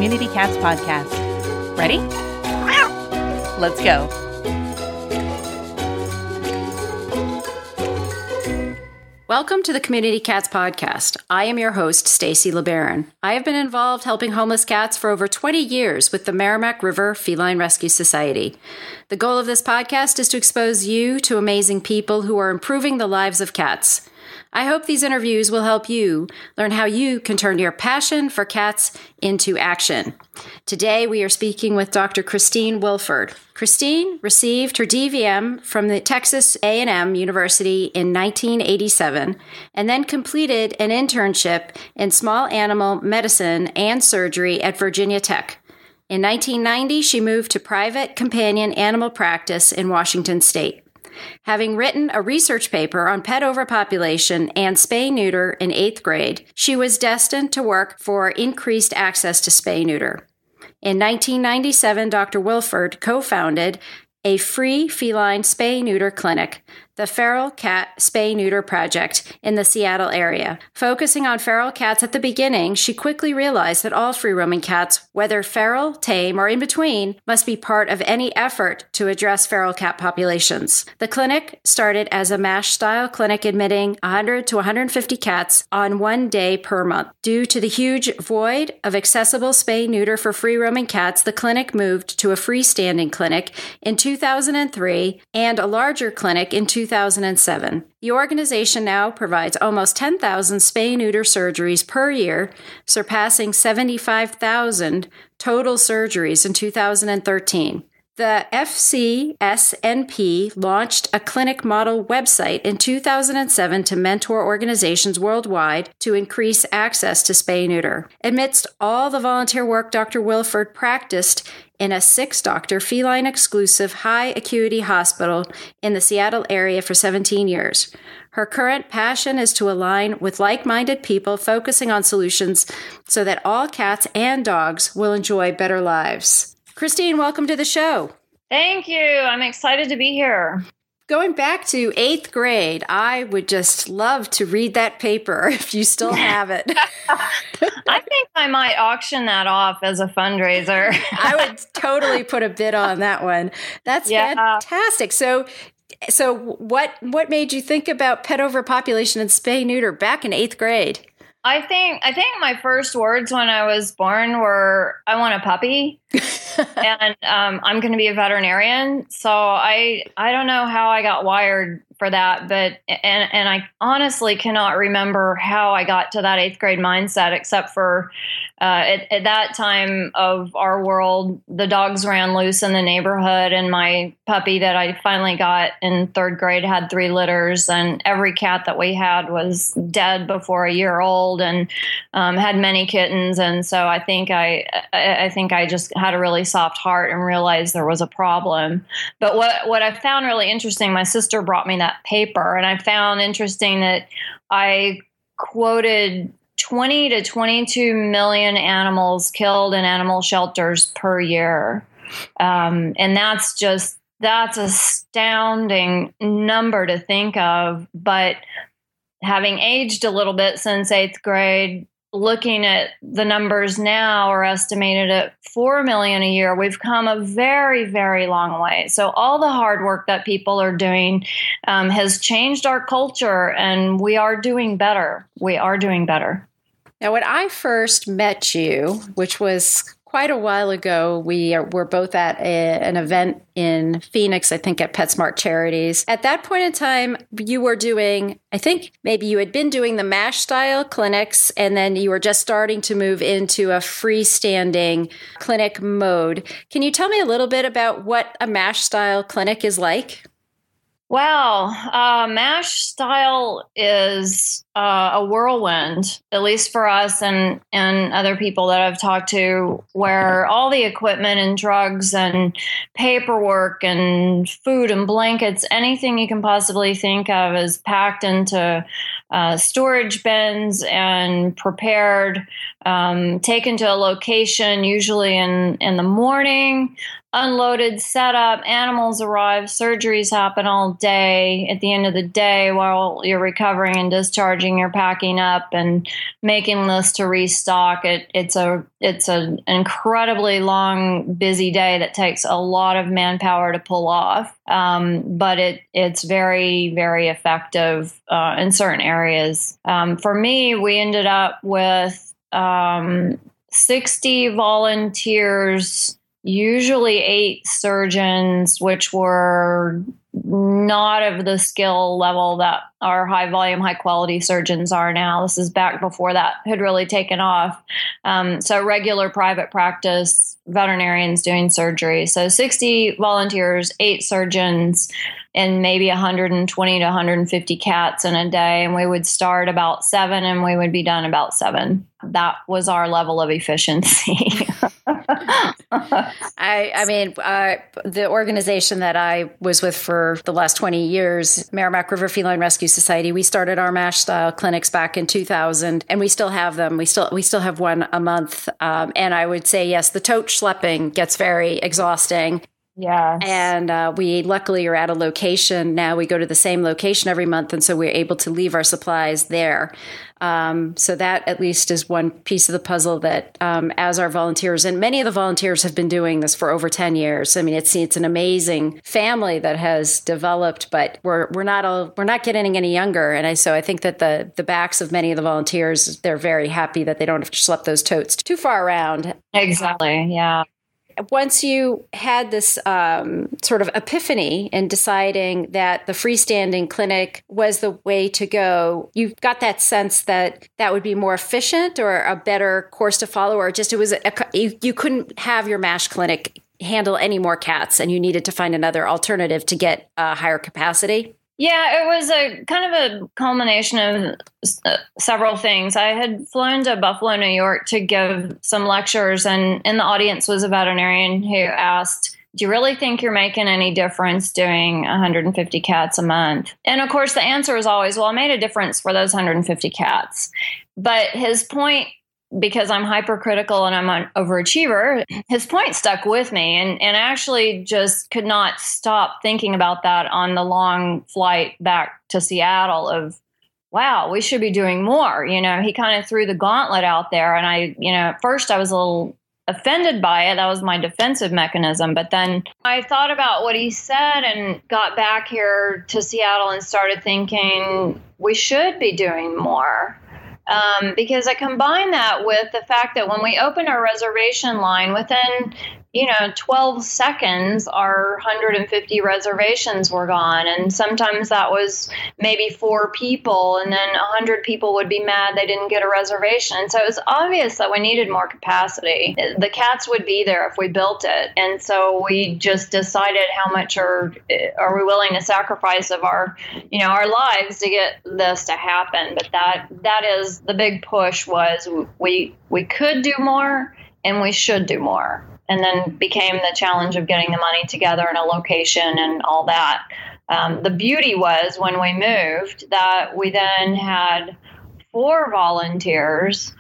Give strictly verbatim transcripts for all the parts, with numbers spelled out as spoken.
Community Cats podcast. Ready? Let's go. Welcome to the Community Cats podcast. I am your host, Stacy LeBaron. I have been involved helping homeless cats for over twenty years with the Merrimack River Feline Rescue Society. The goal of this podcast is to expose you to amazing people who are improving the lives of cats. I hope these interviews will help you learn how you can turn your passion for cats into action. Today, we are speaking with Doctor Christine Wilford. Christine received her D V M from the Texas A and M University in nineteen eighty-seven and then completed an internship in small animal medicine and surgery at Virginia Tech. In nineteen ninety, she moved to private companion animal practice in Washington State. Having written a research paper on pet overpopulation and spay-neuter in eighth grade, she was destined to work for increased access to spay-neuter. In nineteen ninety-seven, Doctor Wilford co-founded a free feline spay-neuter clinic, the Feral Cat Spay-Neuter Project, in the Seattle area. Focusing on feral cats at the beginning, she quickly realized that all free-roaming cats, whether feral, tame, or in between, must be part of any effort to address feral cat populations. The clinic started as a MASH-style clinic admitting one hundred to one hundred fifty cats on one day per month. Due to the huge void of accessible spay-neuter for free-roaming cats, the clinic moved to a freestanding clinic in two thousand three and a larger clinic in two thousand seven. The organization now provides almost ten thousand spay-neuter surgeries per year, surpassing seventy-five thousand total surgeries in two thousand thirteen. The F C S N P launched a clinic model website in two thousand seven to mentor organizations worldwide to increase access to spay-neuter. Amidst all the volunteer work Doctor Wilford practiced in a six-doctor feline-exclusive high-acuity hospital in the Seattle area for seventeen years. Her current passion is to align with like-minded people focusing on solutions so that all cats and dogs will enjoy better lives. Christine, welcome to the show. Thank you. I'm excited to be here. Going back to eighth grade, I would just love to read that paper if you still have it. I think I might auction that off as a fundraiser. I would totally put a bid on that one. That's yeah. fantastic. So, so what what made you think about pet overpopulation and spay-neuter back in eighth grade? I think I think my first words when I was born were, I want a puppy, and um, I'm going to be a veterinarian. So I I don't know how I got wired for that, but and and I honestly cannot remember how I got to that eighth grade mindset, except for uh, at, at that time of our world, the dogs ran loose in the neighborhood, and my puppy that I finally got in third grade had three litters, and every cat that we had was dead before a year old, and um, had many kittens, and so I think I I think I just had a really soft heart and realized there was a problem. But what what I found really interesting, my sister brought me that paper, and I found interesting that I quoted twenty to twenty-two million animals killed in animal shelters per year. Um, and that's just, that's an astounding number to think of. But having aged a little bit since eighth grade, looking at the numbers now are estimated at four million a year. We've come a very, very long way. So all the hard work that people are doing um, has changed our culture, and we are doing better. We are doing better. Now, when I first met you, which was quite a while ago, we are, were both at a, an event in Phoenix, I think at PetSmart Charities. At that point in time, you were doing, I think maybe you had been doing the MASH-style clinics, and then you were just starting to move into a freestanding clinic mode. Can you tell me a little bit about what a MASH-style clinic is like? Well, uh, MASH style is uh, a whirlwind, at least for us and, and other people that I've talked to, where all the equipment and drugs and paperwork and food and blankets, anything you can possibly think of is packed into uh, storage bins and prepared, um, taken to a location, usually in, in the morning, unloaded, set up, animals arrive, surgeries happen all day. At the end of the day, while you're recovering and discharging, arranging your packing up and making lists to restock. It, it's a it's a, an incredibly long, busy day that takes a lot of manpower to pull off. Um, but it it's very, very effective uh, in certain areas. Um, for me, we ended up with um, sixty volunteers, usually eight surgeons, which were not of the skill level that our high volume, high quality surgeons are now. This is back before that had really taken off. Um, so regular private practice veterinarians doing surgery. So sixty volunteers, eight surgeons, and maybe one hundred twenty to one hundred fifty cats in a day. And we would start about seven and we would be done about seven. That was our level of efficiency. I, I mean, uh, the organization that I was with for the last twenty years, Merrimack River Feline Rescue Society, we started our MASH style clinics back in two thousand, and we still have them. We still we still have one a month. Um, and I would say, yes, the tote schlepping gets very exhausting. Yes. And uh, we luckily are at a location now. We go to the same location every month, and so we're able to leave our supplies there. Um, so that at least is one piece of the puzzle that um, as our volunteers, and many of the volunteers have been doing this for over ten years. I mean, it's it's an amazing family that has developed, but we're we're not all, we're not getting any younger. And I, so I think that the the backs of many of the volunteers, they're very happy that they don't have to schlep those totes too far around. Exactly. Yeah. Once you had this um, sort of epiphany in deciding that the freestanding clinic was the way to go, you got that sense that that would be more efficient or a better course to follow, or just it was a, you, you couldn't have your MASH clinic handle any more cats and you needed to find another alternative to get a higher capacity? Yeah, it was a kind of a culmination of uh, several things. I had flown to Buffalo, New York to give some lectures, and in the audience was a veterinarian who asked, do you really think you're making any difference doing one hundred fifty cats a month? And of course, the answer is always, well, I made a difference for those one hundred fifty cats. But his point, because I'm hypercritical and I'm an overachiever, his point stuck with me, and, and actually just could not stop thinking about that on the long flight back to Seattle of, wow, we should be doing more. You know, he kind of threw the gauntlet out there. And I, you know, at first I was a little offended by it. That was my defensive mechanism. But then I thought about what he said and got back here to Seattle and started thinking we should be doing more. Um, because I combine that with the fact that when we opened our reservation line, within, you know, twelve seconds, our one hundred fifty reservations were gone. And sometimes that was maybe four people, and then one hundred people would be mad they didn't get a reservation. And so it was obvious that we needed more capacity. The cats would be there if we built it. And so we just decided how much are, are we willing to sacrifice of our, you know, our lives to get this to happen. But that that is the big push was we we could do more and we should do more. And then became the challenge of getting the money together in a location and all that. Um, the beauty was when we moved that we then had four volunteers,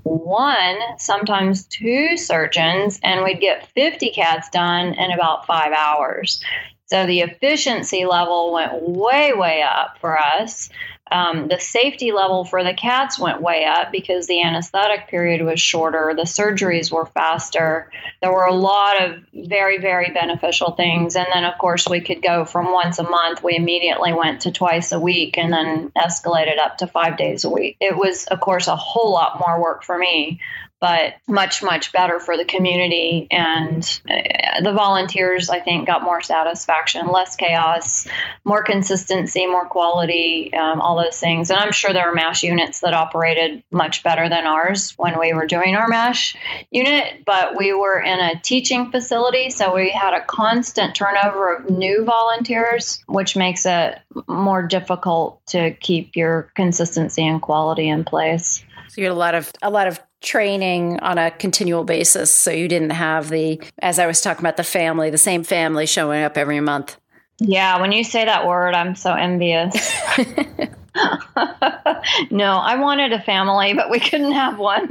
one, sometimes two surgeons, and we'd get fifty cats done in about five hours. So the efficiency level went way, way up for us. Um, the safety level for the cats went way up because the anesthetic period was shorter. The surgeries were faster. There were a lot of very, very beneficial things. And then, of course, we could go from once a month. We immediately went to twice a week and then escalated up to five days a week. It was, of course, a whole lot more work for me, but much, much better for the community. And uh, the volunteers, I think, got more satisfaction, less chaos, more consistency, more quality, um, all those things. And I'm sure there are MASH units that operated much better than ours when we were doing our MASH unit, but we were in a teaching facility, so we had a constant turnover of new volunteers, which makes it more difficult to keep your consistency and quality in place. So you had a lot of a lot of training on a continual basis. So you didn't have the, as I was talking about, the family, the same family showing up every month. Yeah, when you say that word, I'm so envious. No, I wanted a family, but we couldn't have one.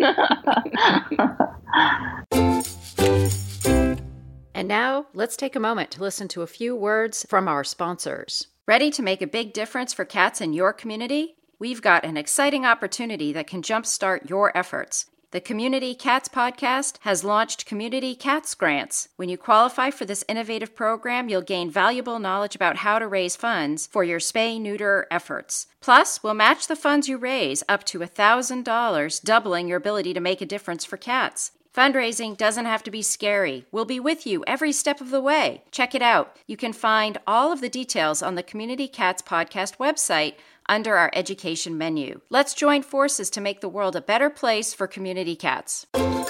And now let's take a moment to listen to a few words from our sponsors. Ready to make a big difference for cats in your community? we've got an exciting opportunity that can jumpstart your efforts. The Community Cats Podcast has launched Community Cats Grants. When you qualify for this innovative program, you'll gain valuable knowledge about how to raise funds for your spay-neuter efforts. Plus, we'll match the funds you raise up to one thousand dollars, doubling your ability to make a difference for cats. Fundraising doesn't have to be scary. We'll be with you every step of the way. Check it out. You can find all of the details on the Community Cats Podcast website under our education menu. Let's join forces to make the world a better place for community cats.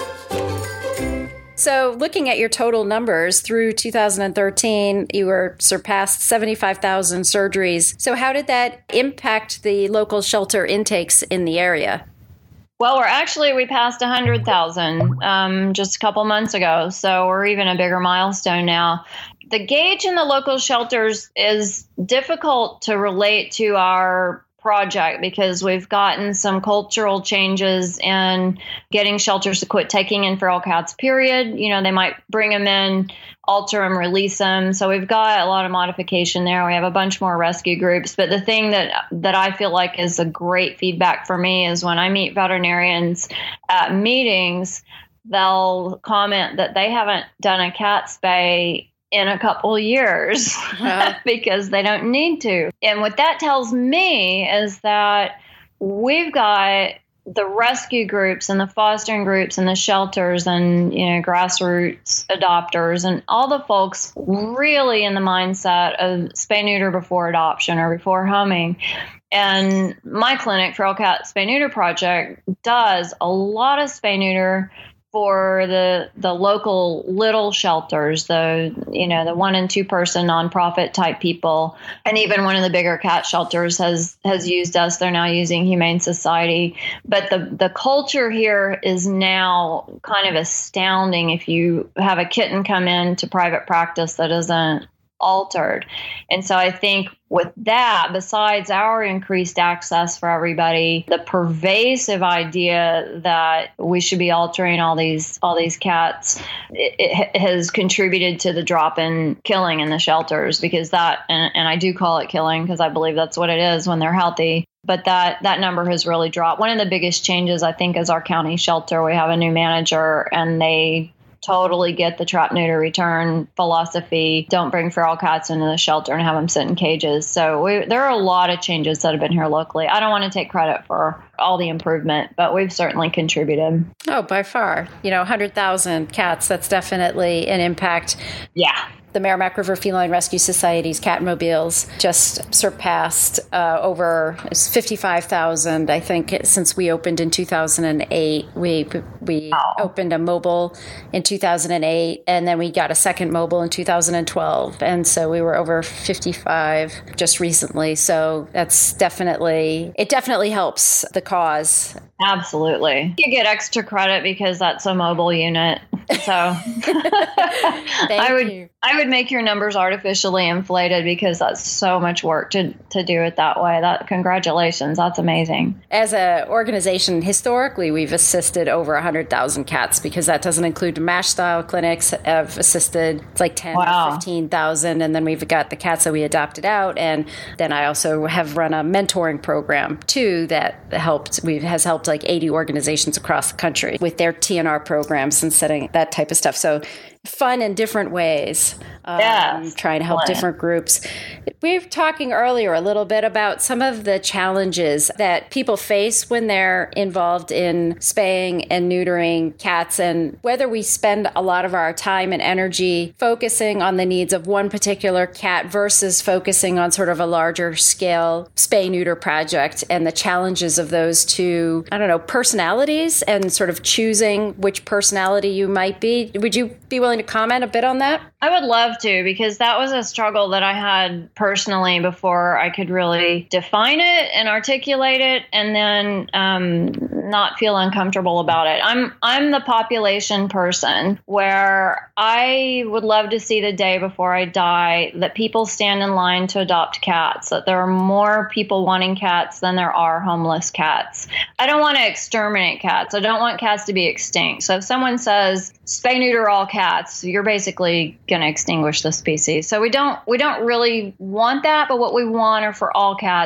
So looking at your total numbers through two thousand thirteen, you were surpassed seventy-five thousand surgeries. So how did that impact the local shelter intakes in the area? Well, we're actually, we passed one hundred thousand um, just a couple months ago. So we're even a bigger milestone now. The gauge in the local shelters is difficult to relate to our project because we've gotten some cultural changes in getting shelters to quit taking in feral cats, period. You know, they might bring them in, alter them, release them. So we've got a lot of modification there. We have a bunch more rescue groups. But the thing that that I feel like is a great feedback for me is when I meet veterinarians at meetings, they'll comment that they haven't done a cat spay in a couple years wow. because they don't need to. And what that tells me is that we've got the rescue groups and the fostering groups and the shelters and, you know, grassroots adopters and all the folks really in the mindset of spay neuter before adoption or before homing. And my clinic, Feral Cat Spay Neuter Project, does a lot of spay neuter for the the local little shelters, the you know the one and two person nonprofit type people, and even one of the bigger cat shelters has has used us. They're now using Humane Society, but the the culture here is now kind of astounding. If you have a kitten come in to private practice that isn't altered, and so I think with that, besides our increased access for everybody, the pervasive idea that we should be altering all these all these cats, it, it has contributed to the drop in killing in the shelters because that, and, and I do call it killing because I believe that's what it is when they're healthy. But that, that number has really dropped. One of the biggest changes, I think, is our county shelter. We have a new manager and they totally get the trap, neuter, return philosophy. Don't bring feral cats into the shelter and have them sit in cages. So we, there are a lot of changes that have been here locally. I don't want to take credit for all the improvement, but we've certainly contributed. Oh, by far. You know, one hundred thousand cats, that's definitely an impact. Yeah. The Merrimack River Feline Rescue Society's Catmobiles just surpassed uh, over fifty-five thousand, I think, since we opened in two thousand eight. We we wow. opened a mobile in two thousand eight, and then we got a second mobile in two thousand twelve. And so we were over fifty-five just recently. So that's definitely, it definitely helps the cause. Absolutely. You get extra credit because that's a mobile unit. So I would you. I would make your numbers artificially inflated because that's so much work to, to do it that way. That congratulations. That's amazing. As an organization, historically, we've assisted over one hundred thousand cats because that doesn't include MASH style clinics. Have assisted, it's like ten wow. or fifteen thousand. And then we've got the cats that we adopted out. And then I also have run a mentoring program too that helped, we've has helped like eighty organizations across the country with their T N R programs and setting that type of stuff. So fun in different ways, um, yes, trying to help fun. different groups. We were talking earlier a little bit about some of the challenges that people face when they're involved in spaying and neutering cats, and whether we spend a lot of our time and energy focusing on the needs of one particular cat versus focusing on sort of a larger scale spay-neuter project and the challenges of those two, I don't know, personalities and sort of choosing which personality you might be. Would you be willing to comment a bit on that? I would love to, because that was a struggle that I had personally before I could really define it and articulate it, and then um, not feel uncomfortable about it. I'm I'm the population person where I would love to see the day before I die that people stand in line to adopt cats, that there are more people wanting cats than there are homeless cats. I don't want to exterminate cats. I don't want cats to be extinct. So if someone says spay neuter all cats, you're basically going to extinguish the species. So we don't we don't really want that, but what we want are for all cats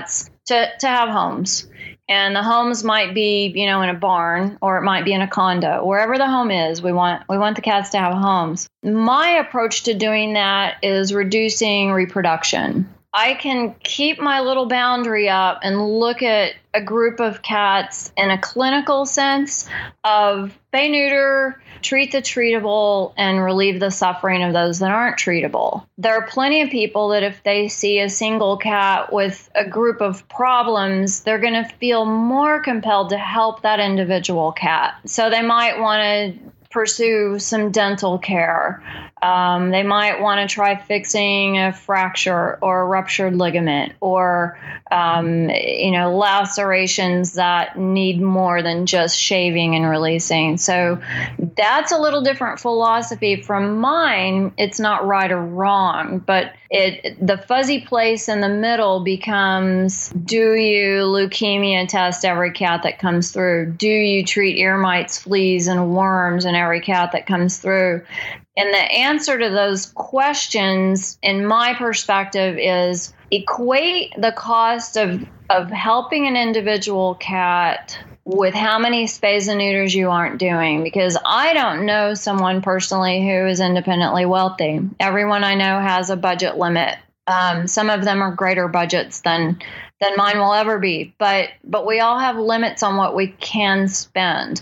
to, to have homes. And the homes might be, you know, in a barn, or it might be in a condo. Wherever the home is, we want we want the cats to have homes. My approach to doing that is reducing reproduction. I can keep my little boundary up and look at a group of cats in a clinical sense of spay, neuter, treat the treatable, and relieve the suffering of those that aren't treatable. There are plenty of people that if they see a single cat with a group of problems, they're going to feel more compelled to help that individual cat. So they might want to pursue some dental care. Um, they might want to try fixing a fracture or a ruptured ligament, or, um, you know, lacerations that need more than just shaving and releasing. So that's a little different philosophy from mine. It's not right or wrong, but it the fuzzy place in the middle becomes, do you leukemia test every cat that comes through? Do you treat ear mites, fleas, and worms in every cat that comes through? And the answer to those questions, in my perspective, is equate the cost of, of helping an individual cat with how many spays and neuters you aren't doing. Because I don't know someone personally who is independently wealthy. Everyone I know has a budget limit. Um, some of them are greater budgets than than mine will ever be. But but we all have limits on what we can spend.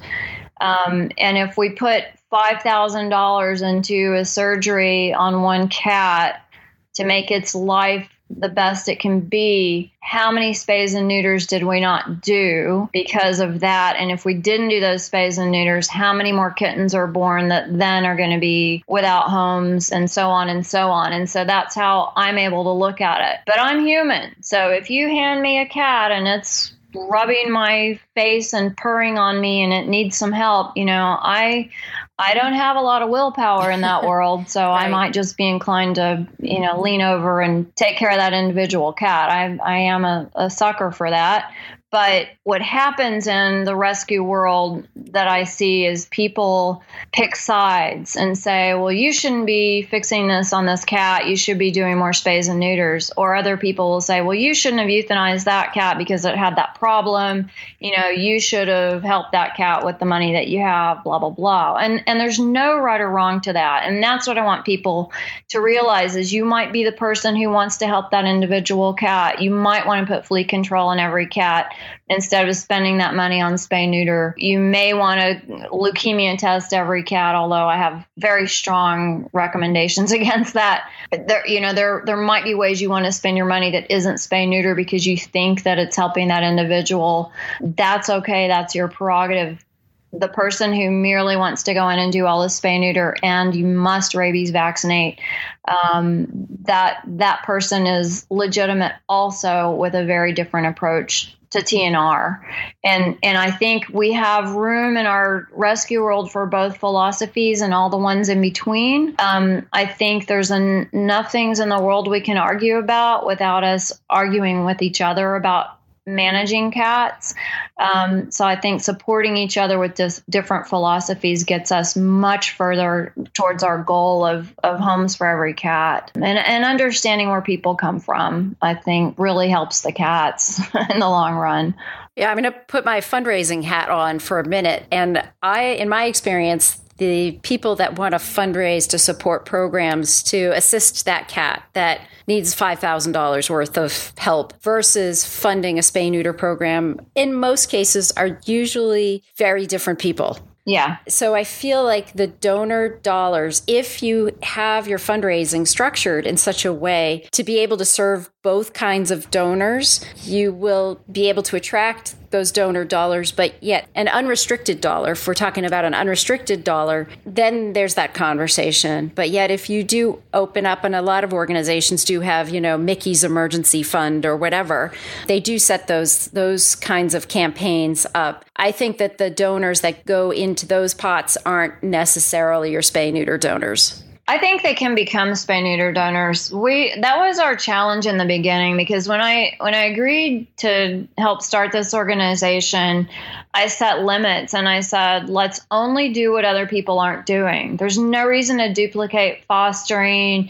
Um, and if we put five thousand dollars into a surgery on one cat to make its life the best it can be, how many spays and neuters did we not do because of that? And if we didn't do those spays and neuters, how many more kittens are born that then are going to be without homes, and so on and so on. And so that's how I'm able to look at it. But I'm human. So if you hand me a cat and it's rubbing my face and purring on me and it needs some help, you know, I I don't have a lot of willpower in that world, so right. I might just be inclined to, you know, lean over and take care of that individual cat. I I am a, a sucker for that. But what happens in the rescue world that I see is people pick sides and say, well, you shouldn't be fixing this on this cat. You should be doing more spays and neuters. Or other people will say, well, you shouldn't have euthanized that cat because it had that problem. You know, you should have helped that cat with the money that you have, blah, blah, blah. And, and there's no right or wrong to that. And that's what I want people to realize is you might be the person who wants to help that individual cat. You might want to put flea control on every cat instead of spending that money on spay neuter. You may want to leukemia test every cat, although I have very strong recommendations against that. There, you know, there there might be ways you want to spend your money that isn't spay neuter because you think that it's helping that individual. That's okay. That's your prerogative. The person who merely wants to go in and do all the spay neuter and you must rabies vaccinate, um, that that person is legitimate also with a very different approach to T N R. And and I think we have room in our rescue world for both philosophies and all the ones in between. Um, I think there's en- enough things in the world we can argue about without us arguing with each other about managing cats. Um, so I think supporting each other with dis- different philosophies gets us much further towards our goal of, of homes for every cat. And, and understanding where people come from, I think, really helps the cats in the long run. Yeah, I'm going to put my fundraising hat on for a minute. And I, in my experience, the people that want to fundraise to support programs to assist that cat that needs five thousand dollars worth of help versus funding a spay-neuter program, in most cases, are usually very different people. Yeah. So I feel like the donor dollars, if you have your fundraising structured in such a way to be able to serve both kinds of donors, you will be able to attract those donor dollars, but yet an unrestricted dollar, if we're talking about an unrestricted dollar, then there's that conversation. But yet if you do open up, and a lot of organizations do have, you know, Mickey's Emergency Fund or whatever, they do set those those kinds of campaigns up. I think that the donors that go into those pots aren't necessarily your spay-neuter donors. I think they can become spay neuter donors. We that was our challenge in the beginning, because when I when I agreed to help start this organization, I set limits and I said, let's only do what other people aren't doing. There's no reason to duplicate fostering,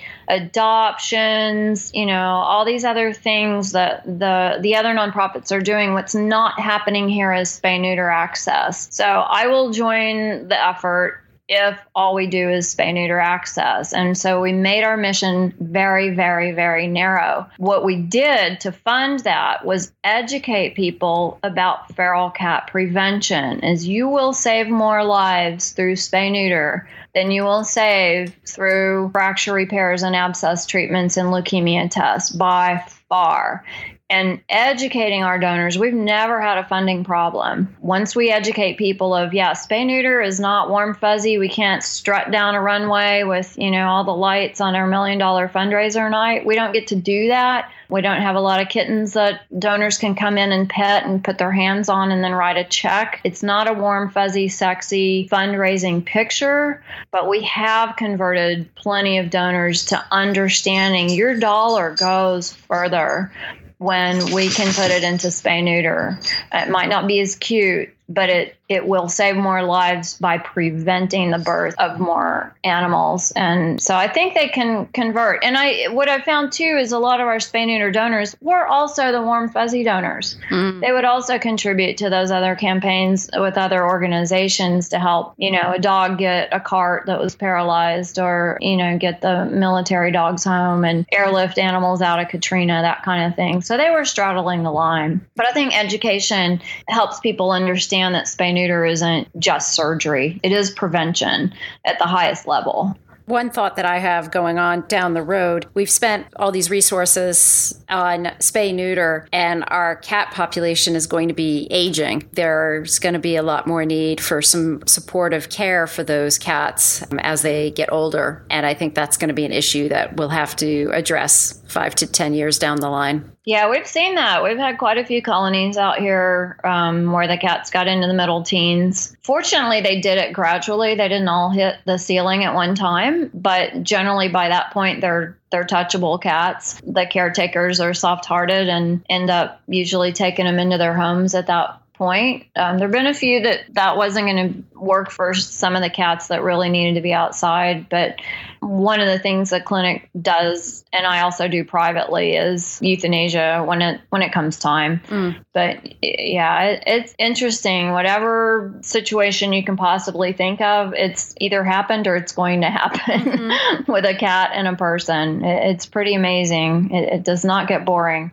adoptions, you know, all these other things that the the other nonprofits are doing. What's not happening here is spay neuter access. So I will join the effort if all we do is spay neuter access. And so we made our mission very, very, very narrow. What we did to fund that was educate people about feral cat prevention, as you will save more lives through spay neuter than you will save through fracture repairs and abscess treatments and leukemia tests by far. And educating our donors, we've never had a funding problem. Once we educate people of, yeah, spay neuter is not warm fuzzy. We can't strut down a runway with, you know, all the lights on our million dollar fundraiser night. We don't get to do that. We don't have a lot of kittens that donors can come in and pet and put their hands on and then write a check. It's not a warm, fuzzy, sexy fundraising picture, but we have converted plenty of donors to understanding your dollar goes further when we can put it into spay neuter. It might not be as cute, but it, it will save more lives by preventing the birth of more animals. And so I think they can convert. And I what I found too is a lot of our spay neuter donors were also the warm fuzzy donors. Mm. They would also contribute to those other campaigns with other organizations to help, you know, a dog get a cart that was paralyzed, or, you know, get the military dogs home and airlift animals out of Katrina, that kind of thing. So they were straddling the line. But I think education helps people understand that spay neuter isn't just surgery. It is prevention at the highest level. One thought that I have going on down the road, we've spent all these resources on spay neuter, and our cat population is going to be aging. There's going to be a lot more need for some supportive care for those cats um, as they get older. And I think that's going to be an issue that we'll have to address five to ten years down the line. Yeah, we've seen that. We've had quite a few colonies out here um, where the cats got into the middle teens. Fortunately, they did it gradually. They didn't all hit the ceiling at one time, but generally by that point, they're they're touchable cats. The caretakers are soft-hearted and end up usually taking them into their homes at that point. Um, there have been a few that that wasn't going to work for some of the cats that really needed to be outside. But one of the things the clinic does, and I also do privately, is euthanasia when it when it comes time. Mm. But yeah, it, it's interesting. Whatever situation you can possibly think of, it's either happened or it's going to happen mm-hmm. with a cat and a person. It, it's pretty amazing. It, it does not get boring.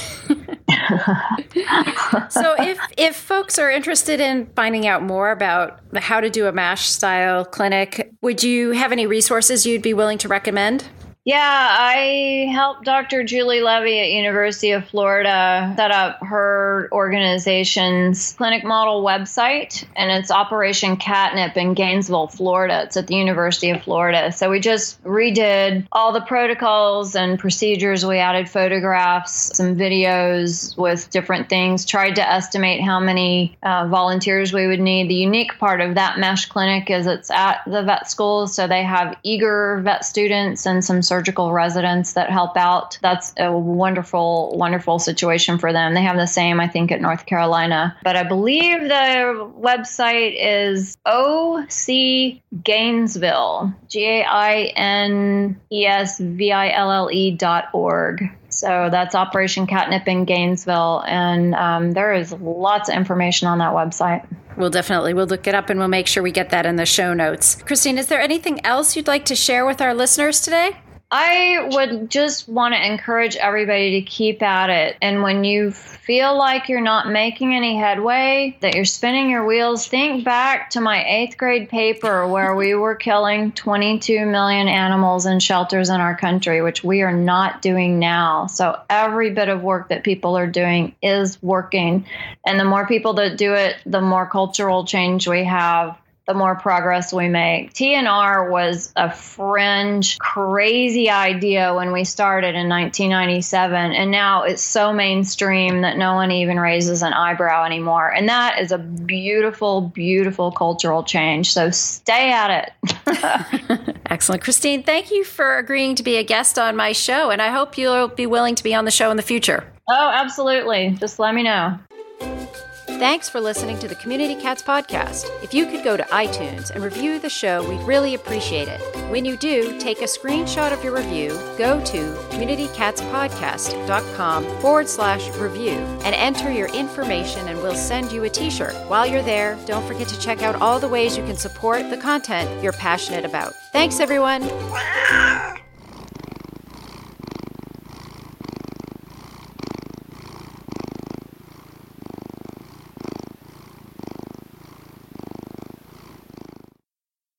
So if if folks are interested in finding out more about how to do a MASH style clinic, would you have any resources you'd be willing to recommend? Yeah, I helped Doctor Julie Levy at University of Florida set up her organization's clinic model website, and it's Operation Catnip in Gainesville, Florida. It's at the University of Florida. So we just redid all the protocols and procedures. We added photographs, some videos with different things, tried to estimate how many uh, volunteers we would need. The unique part of that MASH clinic is it's at the vet school, so they have eager vet students and some surgical residents that help out. That's a wonderful, wonderful situation for them. They have the same, I think, at North Carolina. But I believe the website is O C Gainesville, G A I N E S V I L L E dot org. So that's Operation Catnip in Gainesville. And um, there is lots of information on that website. We'll definitely, we'll look it up and we'll make sure we get that in the show notes. Christine, is there anything else you'd like to share with our listeners today? I would just want to encourage everybody to keep at it. And when you feel like you're not making any headway, that you're spinning your wheels, think back to my eighth grade paper where we were killing twenty-two million animals in shelters in our country, which we are not doing now. So every bit of work that people are doing is working. And the more people that do it, the more cultural change we have, the more progress we make. T N R was a fringe, crazy idea when we started in nineteen ninety-seven, and now it's so mainstream that no one even raises an eyebrow anymore. And that is a beautiful, beautiful cultural change. So stay at it. Excellent. Christine, thank you for agreeing to be a guest on my show, and I hope you'll be willing to be on the show in the future. Oh, absolutely. Just let me know. Thanks for listening to the Community Cats Podcast. If you could go to iTunes and review the show, we'd really appreciate it. When you do, take a screenshot of your review, go to communitycatspodcast.com forward slash review and enter your information, and we'll send you a t-shirt. While you're there, don't forget to check out all the ways you can support the content you're passionate about. Thanks, everyone.